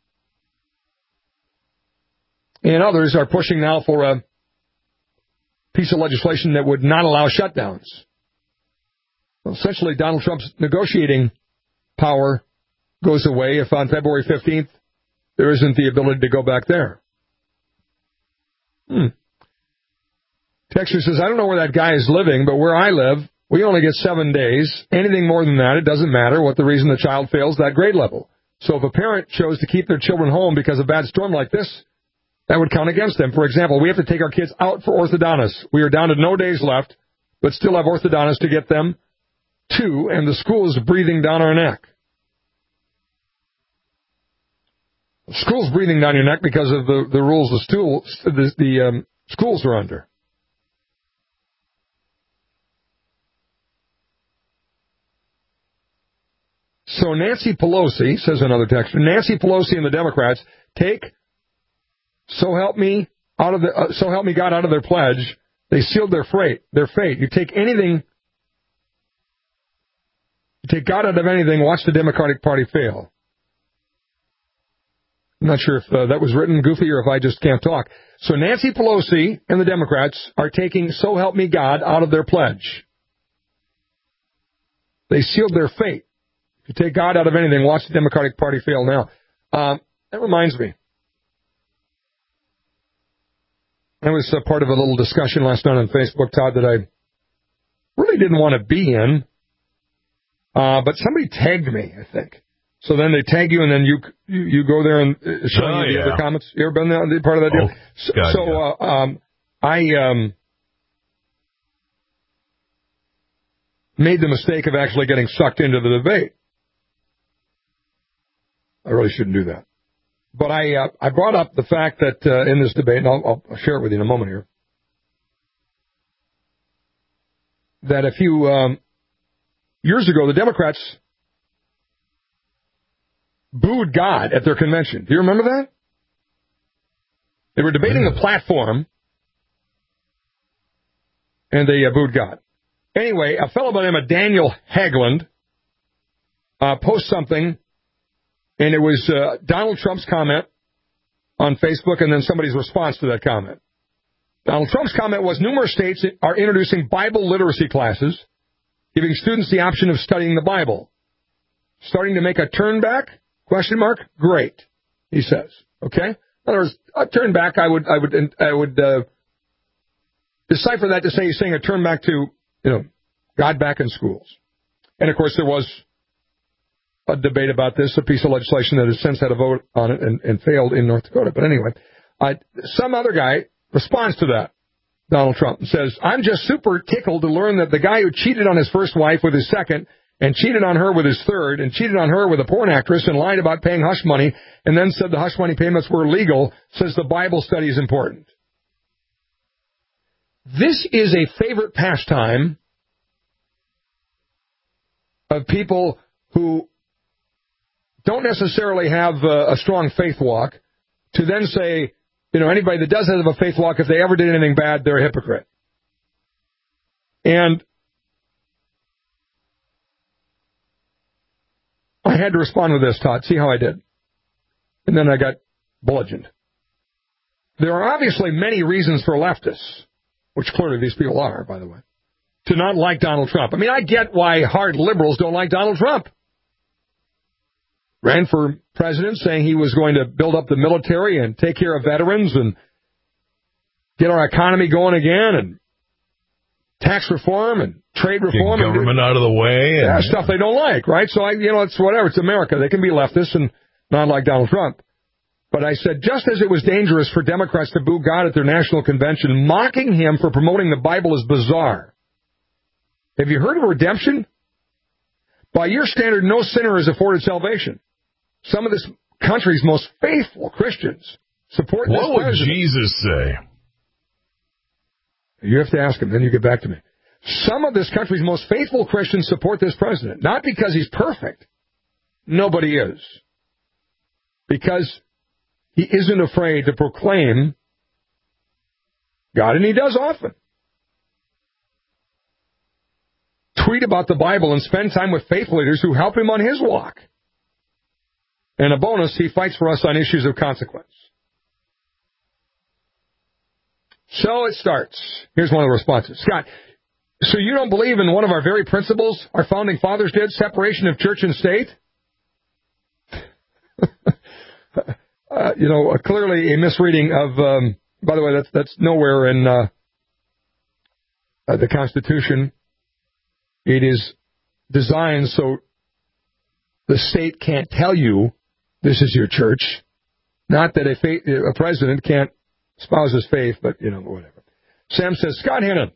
and others are pushing now for a piece of legislation that would not allow shutdowns. Well, essentially, Donald Trump's negotiating power goes away if on February fifteenth there isn't the ability to go back there. Hmm. Texter says, I don't know where that guy is living, but where I live, we only get seven days. Anything more than that, it doesn't matter what the reason the child fails that grade level. So if a parent chose to keep their children home because of a bad storm like this, that would count against them. For example, we have to take our kids out for orthodontists. We are down to no days left, but still have orthodontists to get them to, and the school is breathing down our neck. The school's breathing down your neck because of the, the rules the, stool, the, the um, schools are under. So Nancy Pelosi, says another texter, Nancy Pelosi and the Democrats take So help me out of the uh, so help me God out of their pledge. They sealed their fate. Their fate. You take anything, you take God out of anything. Watch the Democratic Party fail. I'm not sure if uh, that was written goofy or if I just can't talk. So Nancy Pelosi and the Democrats are taking "So help me God" out of their pledge. They sealed their fate. If you take God out of anything, watch the Democratic Party fail. Now, um, that reminds me. I was a part of a little discussion last night on Facebook, Todd, that I really didn't want to be in, uh, but somebody tagged me, I think. So then they tag you, and then you you, you go there and show oh, you the yeah. other comments. You ever been there, part of that deal? Oh, so God, so yeah. uh, um, I um, made the mistake of actually getting sucked into the debate. I really shouldn't do that. But I uh, I brought up the fact that uh, in this debate, and I'll, I'll share it with you in a moment here, that a few um, years ago, the Democrats booed God at their convention. Do you remember that? They were debating the platform, and they uh, booed God. Anyway, a fellow by the name of Daniel Haglund uh, posts something. And it was uh, Donald Trump's comment on Facebook and then somebody's response to that comment. Donald Trump's comment was, numerous states are introducing Bible literacy classes, giving students the option of studying the Bible. Starting to make a turn back? Question mark? Great, he says. Okay? In other words, a turn back, I would I would, I would uh, decipher that to say he's saying a turn back to, you know, God back in schools. And, of course, there was a debate about this, a piece of legislation that has since had a vote on it and, and failed in North Dakota. But anyway, uh, some other guy responds to that, Donald Trump, and says, I'm just super tickled to learn that the guy who cheated on his first wife with his second and cheated on her with his third and cheated on her with a porn actress and lied about paying hush money and then said the hush money payments were illegal, says the Bible study is important. This is a favorite pastime of people who don't necessarily have a, a strong faith walk to then say, you know, anybody that does have a faith walk, if they ever did anything bad, they're a hypocrite. And I had to respond with this, Todd. See how I did. And then I got bludgeoned. There are obviously many reasons for leftists, which clearly these people are, by the way, to not like Donald Trump. I mean, I get why hard liberals don't like Donald Trump. Ran for president saying he was going to build up the military and take care of veterans and get our economy going again and tax reform and trade reform. Get government and, out of the way. Yeah, And, stuff they don't like, right? So, I, you know, it's whatever. It's America. They can be leftists and not like Donald Trump. But I said, just as it was dangerous for Democrats to boo God at their national convention, mocking him for promoting the Bible is bizarre. Have you heard of redemption? By your standard, no sinner is afforded salvation. Some of this country's most faithful Christians support this what would president. Jesus say? You have to ask him, then you get back to me. Some of this country's most faithful Christians support this president, not because he's perfect. Nobody is. Because he isn't afraid to proclaim God, and he does often. Tweet about the Bible and spend time with faith leaders who help him on his walk. And a bonus, he fights for us on issues of consequence. So it starts. Here's one of the responses. Scott, so you don't believe in one of our very principles our founding fathers did, separation of church and state? uh, you know, uh, clearly a misreading of, um, by the way, that's, that's nowhere in uh, uh, the Constitution. It is designed so the state can't tell you this is your church. Not that a, faith, a president can't espouse his faith, but, you know, whatever. Sam says, Scott Hannon.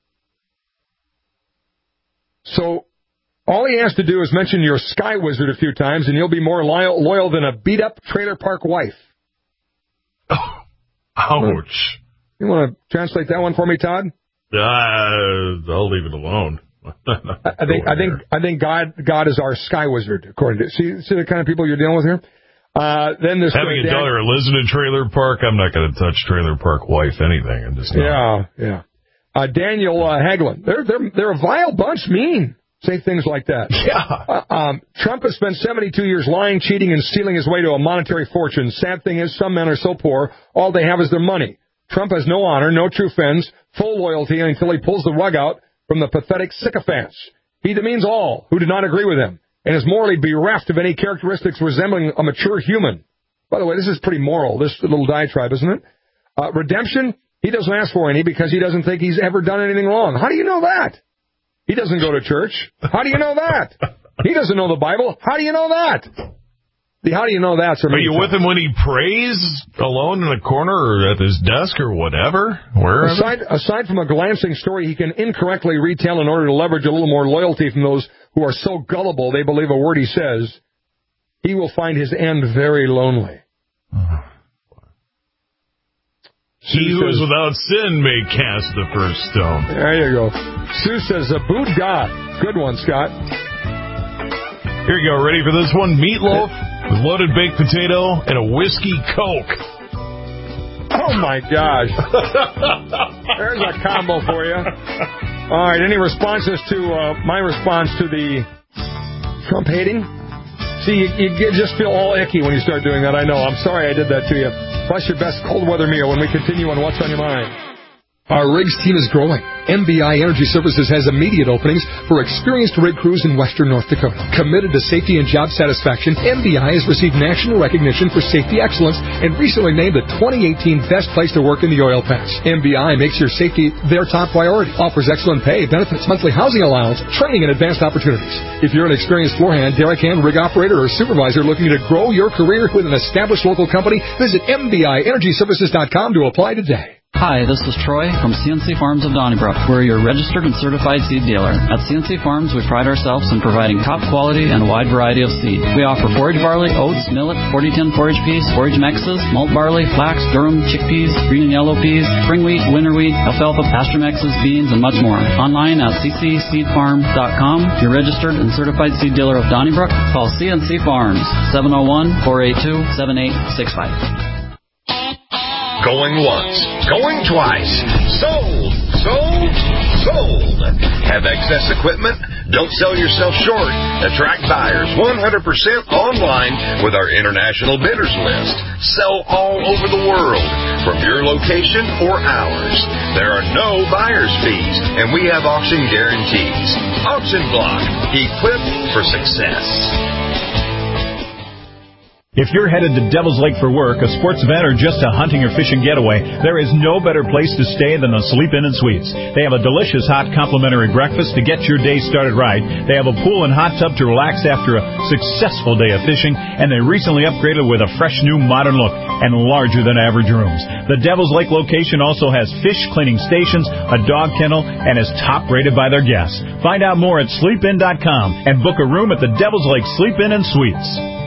So all he has to do is mention your Sky Wizard a few times, and you'll be more loyal, loyal than a beat-up trailer park wife. Oh, ouch. You want to translate that one for me, Todd? Uh, I'll leave it alone. I think I think I think God God is our Sky Wizard, according to see see the kind of people you're dealing with here. Uh, then this having uh, a daughter who lives in a trailer park, I'm not going to touch trailer park wife anything. I'm just not. Yeah, yeah. Uh, Daniel uh, Hagelin, they're they're they're a vile bunch, mean. Say things like that. Yeah. Uh, um, Trump has spent seventy-two years lying, cheating, and stealing his way to a monetary fortune. Sad thing is, some men are so poor, all they have is their money. Trump has no honor, no true friends, full loyalty until he pulls the rug out from the pathetic sycophants. He demeans all who do not agree with him and is morally bereft of any characteristics resembling a mature human. By the way, this is pretty moral, this little diatribe, isn't it? Uh, redemption, he doesn't ask for any because he doesn't think he's ever done anything wrong. How do you know that? He doesn't go to church. How do you know that? He doesn't know the Bible. How do you know that? The how do you know that? Are you with him when he prays alone in a corner or at his desk or whatever? Wherever? Aside, aside from a glancing story he can incorrectly retell in order to leverage a little more loyalty from those who are so gullible they believe a word he says, he will find his end very lonely. He who is without sin may cast the first stone. There you go. Sue says, boot God. Good one, Scott. Here you go. Ready for this one? Meatloaf with loaded baked potato and a whiskey Coke. Oh, my gosh. There's a combo for you. All right. Any responses to uh, my response to the Trump hating? See, you, you just feel all icky when you start doing that. I know. I'm sorry I did that to you. Plus your best cold weather meal when we continue on What's on Your Mind. Our rigs team is growing. M B I Energy Services has immediate openings for experienced rig crews in western North Dakota. Committed to safety and job satisfaction, M B I has received national recognition for safety excellence and recently named the twenty eighteen Best Place to Work in the Oil Patch. M B I makes your safety their top priority, offers excellent pay, benefits, monthly housing allowance, training, and advanced opportunities. If you're an experienced floor hand, derrick hand, rig operator, or supervisor looking to grow your career with an established local company, visit M B I Energy Services dot com to apply today. Hi, this is Troy from C N C Farms of Donnybrook. We're your registered and certified seed dealer. At C N C Farms, we pride ourselves in providing top quality and a wide variety of seed. We offer forage barley, oats, millet, forty ten forage peas, forage mixes, malt barley, flax, durum, chickpeas, green and yellow peas, spring wheat, winter wheat, alfalfa, pasture mixes, beans, and much more. Online at c c seed farm dot com. Your registered and certified seed dealer of Donnybrook. Call C N C Farms, seven oh one, four eight two, seven eight six five. Going once, going twice. Sold, sold, sold. Have excess equipment? Don't sell yourself short. Attract buyers one hundred percent online with our international bidders list. Sell all over the world from your location or ours. There are no buyer's fees, and we have auction guarantees. Auction Block, equipped for success. If you're headed to Devil's Lake for work, a sports event, or just a hunting or fishing getaway, there is no better place to stay than the Sleep Inn and Suites. They have a delicious hot complimentary breakfast to get your day started right. They have a pool and hot tub to relax after a successful day of fishing, and they recently upgraded with a fresh new modern look and larger than average rooms. The Devil's Lake location also has fish cleaning stations, a dog kennel, and is top rated by their guests. Find out more at sleep in dot com and book a room at the Devil's Lake Sleep Inn and Suites.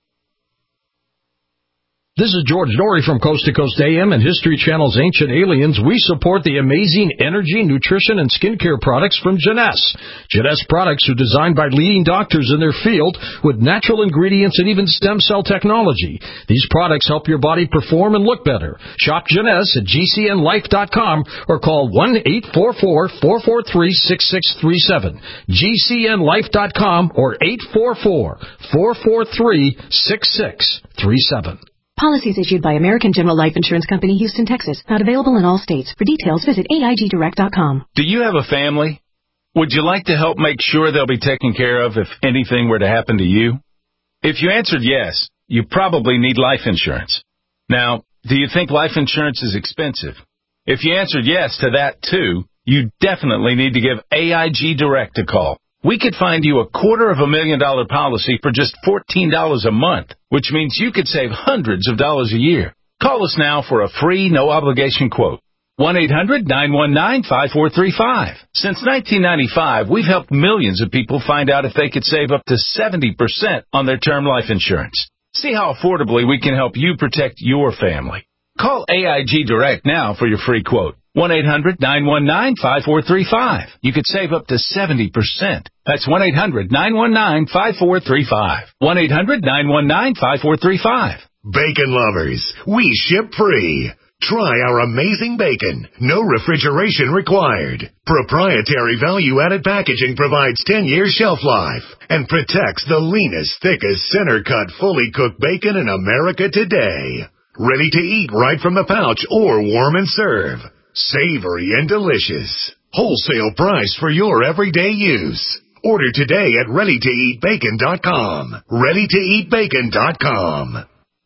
This is George Norrie from Coast to Coast A M and History Channel's Ancient Aliens. We support the amazing energy, nutrition, and skincare products from Jeunesse. Jeunesse products are designed by leading doctors in their field with natural ingredients and even stem cell technology. These products help your body perform and look better. Shop Jeunesse at G C N life dot com or call one eight four four, four four three, six six three seven. G C N life dot com or eight four four, four four three, six six three seven. Policies issued by American General Life Insurance Company, Houston, Texas. Not available in all states. For details, visit A I G direct dot com. Do you have a family? Would you like to help make sure they'll be taken care of if anything were to happen to you? If you answered yes, you probably need life insurance. Now, do you think life insurance is expensive? If you answered yes to that too, you definitely need to give A I G Direct a call. We could find you a quarter of a million dollar policy for just fourteen dollars a month, which means you could save hundreds of dollars a year. Call us now for a free, no-obligation quote. one eight hundred, nine one nine, five four three five. Since nineteen ninety-five, we've helped millions of people find out if they could save up to seventy percent on their term life insurance. See how affordably we can help you protect your family. Call A I G Direct now for your free quote. one eight hundred, nine one nine, five four three five. You could save up to seventy percent. That's one eight hundred, nine one nine, five four three five. one eight hundred, nine one nine, five four three five. Bacon lovers, we ship free. Try our amazing bacon. No refrigeration required. Proprietary value-added packaging provides ten years shelf life and protects the leanest, thickest, center-cut, fully cooked bacon in America today. Ready to eat right from the pouch or warm and serve. Savory and delicious. Wholesale price for your everyday use. Order today at ready to eat bacon dot com. ready to eat bacon dot com.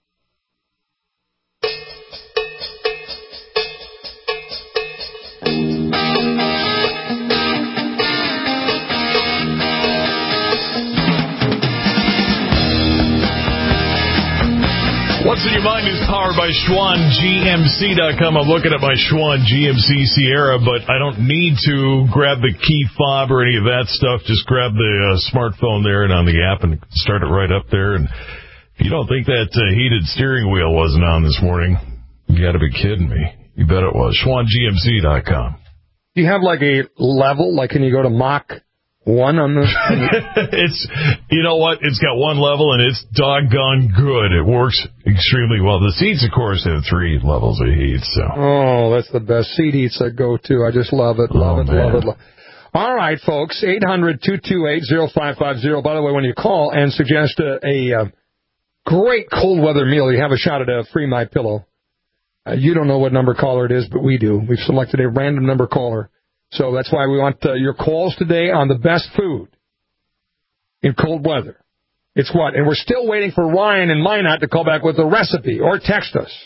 What's in Your Mind is powered by Schwann G M C dot com. I'm looking at my Schwann G M C Sierra, but I don't need to grab the key fob or any of that stuff. Just grab the uh, smartphone there and on the app and start it right up there. And if you don't think that uh, heated steering wheel wasn't on this morning, you got to be kidding me. You bet it was. Schwann G M C dot com. Do you have like a level? Like, can you go to Mach one on the... It's, you know what? It's got one level, and it's doggone good. It works extremely well. The seats, of course, have three levels of heat, so... Oh, that's the best seat heats I go to. I just love it, love oh, it, man. love it. Love it. All right, folks, eight hundred, two two eight, oh five five oh. By the way, when you call and suggest a, a uh, great cold weather meal, you have a shot at a free My Pillow. Uh, you don't know what number caller it is, but we do. We've selected a random number caller. So that's why we want uh, your calls today on the best food in cold weather. It's what? And we're still waiting for Ryan in Minot to call back with a recipe or text us.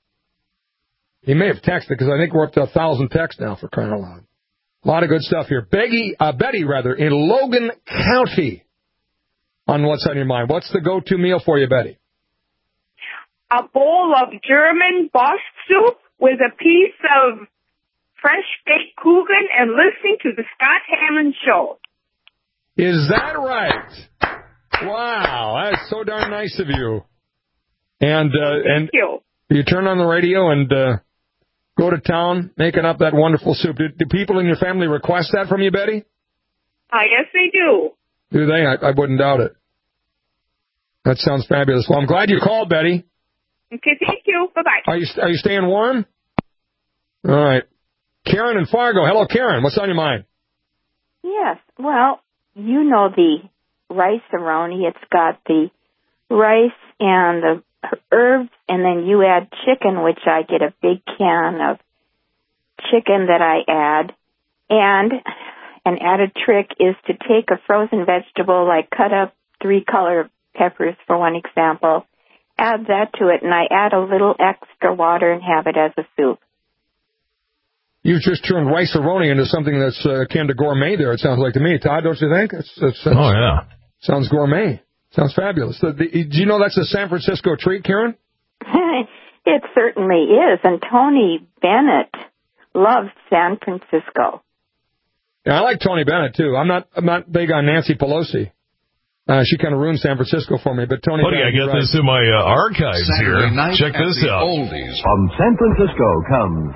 He may have texted because I think we're up to a thousand texts now, for crying out loud. A lot of good stuff here. Beggy, uh, Betty, rather, in Logan County on What's on Your Mind. What's the go-to meal for you, Betty? A bowl of German borscht soup with a piece of fresh baked kuchen and listening to the Scott Hammond Show. Is that right? Wow, that's so darn nice of you. And uh, Thank and you. you turn on the radio and uh, go to town making up that wonderful soup. Do, do people in your family request that from you, Betty? I guess they do. Do they? I, I wouldn't doubt it. That sounds fabulous. Well, I'm glad you called, Betty. Okay, thank you. Bye-bye. Are you are you staying warm? All right. Karen in Fargo. Hello, Karen. What's on your mind? Yes. Well, you know the rice-a-roni. It's got the rice and the herbs, and then you add chicken, which I get a big can of chicken that I add. And an added trick is to take a frozen vegetable, like cut up three color peppers, for one example, add that to it, and I add a little extra water and have it as a soup. You've just turned rice-a-roni into something that's uh, akin to gourmet there, it sounds like to me. Todd, don't you think? It's, it's, it's, oh, yeah. Sounds gourmet. Sounds fabulous. The, the, do you know that's a San Francisco treat, Karen? It certainly is, and Tony Bennett loves San Francisco. Yeah, I like Tony Bennett, too. I'm not I'm not big on Nancy Pelosi. Uh, she kind of ruined San Francisco for me, but Tony Buddy, Bennett, I get right. this in my uh, archives Saturday here. night Check at this the out. Oldies. From San Francisco comes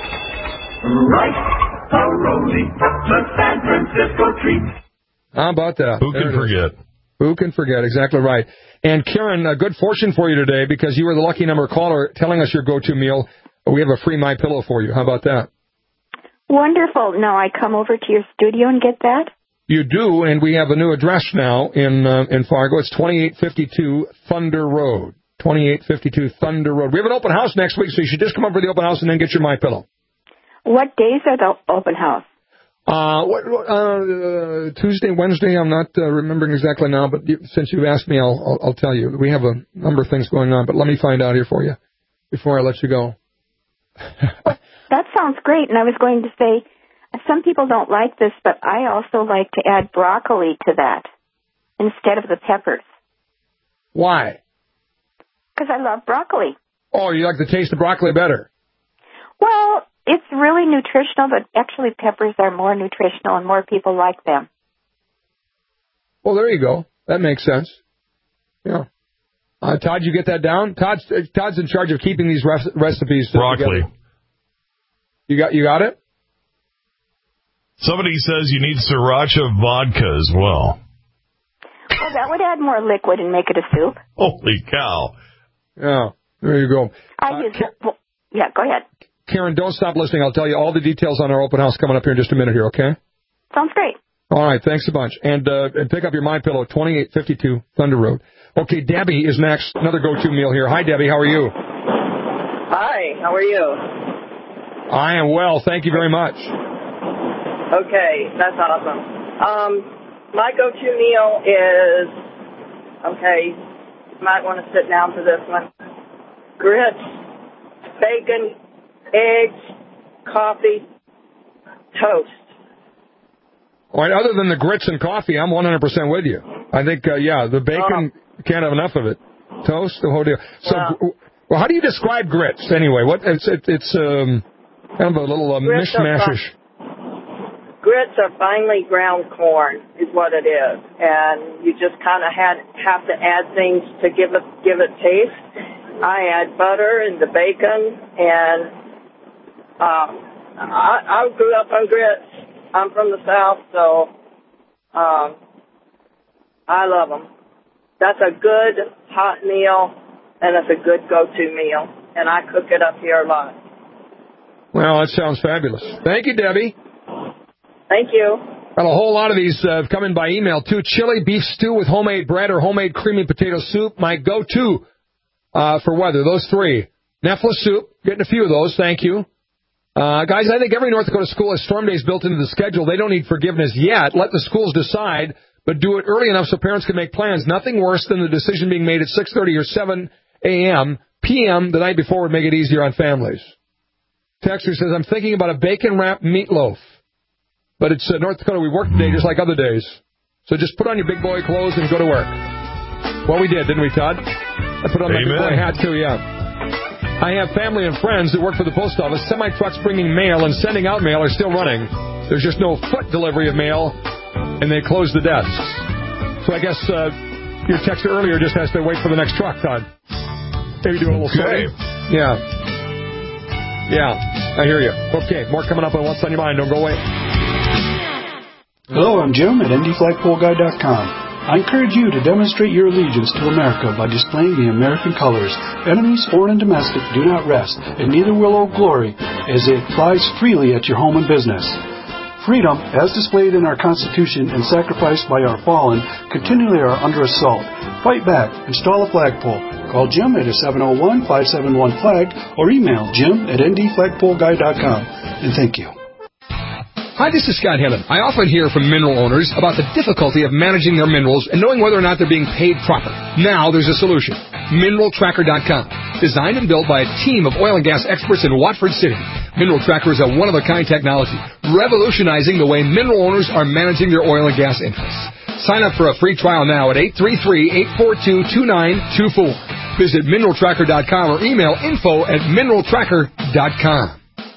Rice-A-Roni, the San Francisco treat. How about that? Who There can it is. forget? Who can forget? Exactly right. And Karen, uh, good fortune for you today because you were the lucky number caller telling us your go-to meal. We have a free My Pillow for you. How about that? Wonderful. Now I come over to your studio and get that? You do, and we have a new address now in uh, in Fargo. It's twenty-eight fifty-two Thunder Road. twenty-eight fifty-two Thunder Road. We have an open house next week, so you should just come over to the open house and then get your My Pillow. What days are the open house? Uh, what, uh, Tuesday, Wednesday, I'm not uh, remembering exactly now, but you, since you've asked me, I'll, I'll, I'll tell you. We have a number of things going on, but let me find out here for you before I let you go. Well, that sounds great, and I was going to say, some people don't like this, but I also like to add broccoli to that instead of the peppers. Why? Because I love broccoli. Oh, you like the taste of broccoli better? Well, it's really nutritional, but actually peppers are more nutritional and more people like them. Well, there you go. That makes sense. Yeah. Uh, Todd, you get that down? Todd's, uh, Todd's in charge of keeping these res- recipes uh, Broccoli. together. You got, you got it? Somebody says you need sriracha vodka as well. Well, that would add more liquid and make it a soup. Holy cow. Yeah, there you go. I Uh, use well, yeah, go ahead. Karen, don't stop listening. I'll tell you all the details on our open house coming up here in just a minute here, okay? Sounds great. All right, thanks a bunch. And uh, and pick up your My Pillow, twenty-eight fifty-two Thunder Road. Okay, Debbie is next. Another go-to meal here. Hi, Debbie. How are you? Hi, how are you? I am well. Thank you very much. Okay, that's awesome. Um, my go-to meal is, okay, you might want to sit down for this one. Grits, bacon, eggs, coffee, toast. All right, other than the grits and coffee, I'm one hundred percent with you. I think, uh, yeah, the bacon, oh. can't have enough of it. Toast, the whole deal. So, well, well how do you describe grits anyway? What It's it, it's um, kind of a little uh, mishmashish. Grits are finely ground corn, is what it is, and you just kind of had have to add things to give it give it taste. I add butter and the bacon, and um, I, I grew up on grits. I'm from the South, so um, I love them. That's a good hot meal, and it's a good go-to meal, and I cook it up here a lot. Well, that sounds fabulous. Thank you, Debbie. Thank you. Got a whole lot of these uh, come in by email, too. Chili beef stew with homemade bread or homemade creamy potato soup. My go-to uh, for weather, those three. Nefla soup, Getting a few of those. Thank you. Uh, guys, I think every North Dakota school has storm days built into the schedule. They don't need forgiveness yet. Let the schools decide, but do it early enough so parents can make plans. Nothing worse than the decision being made at six thirty or seven a.m. p m the night before would make it easier on families. Texter says, I'm thinking about a bacon-wrapped meatloaf. But it's uh, North Dakota. We work today just like other days. So just put on your big boy clothes and go to work. Well, we did, didn't we, Todd? I put on my big boy hat, too, yeah. I have family and friends that work for the post office. Semi-trucks bringing mail and sending out mail are still running. There's just no foot delivery of mail, and they close the desks. So I guess uh, your texter earlier just has to wait for the next truck, Todd. Maybe do a little okay. sorting. Yeah. Yeah, I hear you. Okay, more coming up on What's on Your Mind. Don't go away. Hello, I'm Jim at Indy Flagpole Guy dot com. I encourage you to demonstrate your allegiance to America by displaying the American colors. Enemies, foreign and domestic, do not rest, and neither will Old Glory, as it flies freely at your home and business. Freedom, as displayed in our Constitution and sacrificed by our fallen, continually are under assault. Fight back. Install a flagpole. Call Jim at seven oh one, five seven one, flag or email jim at Indy Flagpole Guy dot com. And thank you. Hi, this is Scott Hennon. I often hear from mineral owners about the difficulty of managing their minerals and knowing whether or not they're being paid proper. Now there's a solution. Mineral Tracker dot com. Designed and built by a team of oil and gas experts in Watford City. Mineral Tracker is a one-of-a-kind technology, revolutionizing the way mineral owners are managing their oil and gas interests. Sign up for a free trial now at eight three three, eight four two, two nine two four. Visit Mineral Tracker dot com or email info at Mineral Tracker dot com.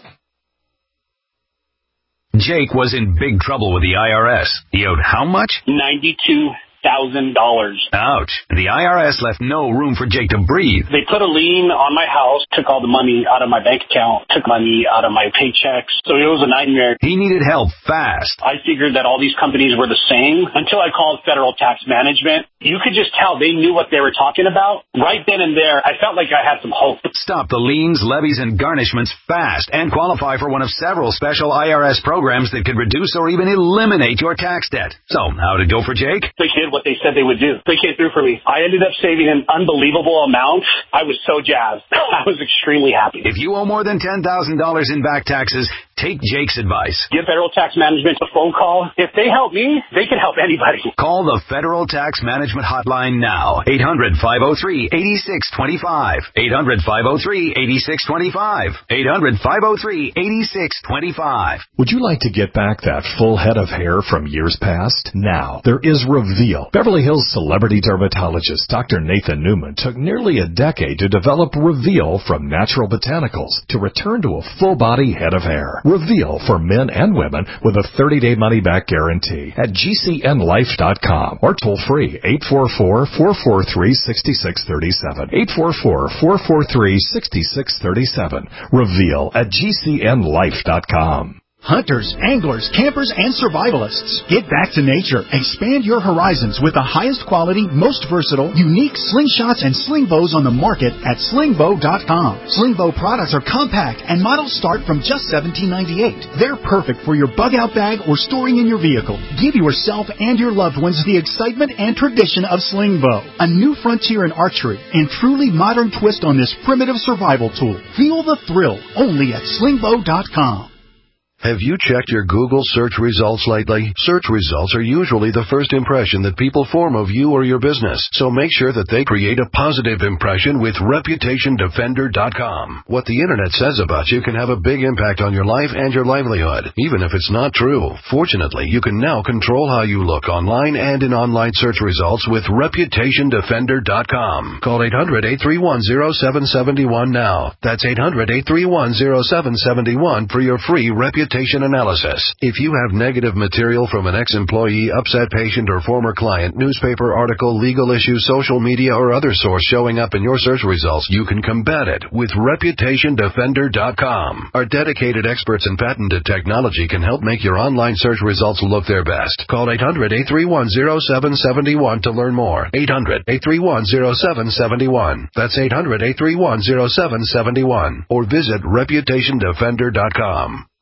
Jake was in big trouble with the I R S. He owed how much? ninety-two thousand dollars. Ouch. The I R S left no room for Jake to breathe. They put a lien on my house, took all the money out of my bank account, took money out of my paychecks. So it was a nightmare. He needed help fast. I figured that all these companies were the same until I called Federal Tax Management. You could just tell they knew what they were talking about. Right then and there, I felt like I had some hope. Stop the liens, levies, and garnishments fast and qualify for one of several special I R S programs that could reduce or even eliminate your tax debt. So, how'd it go for Jake? They did what they said they would do. They came through for me. I ended up saving an unbelievable amount. I was so jazzed. I was extremely happy. If you owe more than ten thousand dollars in back taxes, take Jake's advice. Give Federal Tax Management a phone call. If they help me, they can help anybody. Call the Federal Tax Management Hotline now. eight hundred, five oh three, eight six two five. eight hundred, five oh three, eight six two five. eight hundred, five oh three, eight six two five. Would you like to get back that full head of hair from years past? Now, there is Reveal. Beverly Hills celebrity dermatologist Doctor Nathan Newman took nearly a decade to develop Reveal from natural botanicals to return to a full-body head of hair. Reveal for men and women with a thirty-day money-back guarantee at G C N life dot com or toll-free eight four four, four four three, six six three seven. eight four four, four four three, six six three seven. Reveal at G C N life dot com. Hunters, anglers, campers, and survivalists. Get back to nature. Expand your horizons with the highest quality, most versatile, unique slingshots and sling bows on the market at sling bow dot com. Sling bow products are compact and models start from just seventeen ninety-eight. They're perfect for your bug-out bag or storing in your vehicle. Give yourself and your loved ones the excitement and tradition of sling bow. A new frontier in archery and truly modern twist on this primitive survival tool. Feel the thrill only at sling bow dot com. Have you checked your Google search results lately? Search results are usually the first impression that people form of you or your business, so make sure that they create a positive impression with reputation defender dot com. What the internet says about you can have a big impact on your life and your livelihood, even if it's not true. Fortunately, you can now control how you look online and in online search results with reputation defender dot com. Call eight hundred, eight three one, zero seven seven one now. That's eight hundred, eight three one, zero seven seven one for your free reputation analysis. If you have negative material from an ex-employee, upset patient, or former client, newspaper article, legal issue, social media, or other source showing up in your search results, you can combat it with reputation defender dot com. Our dedicated experts in patented technology can help make your online search results look their best. Call eight hundred, eight three one, zero seven seven one to learn more. eight hundred, eight three one, zero seven seven one. That's eight hundred, eight three one, zero seven seven one. Or visit reputation defender dot com.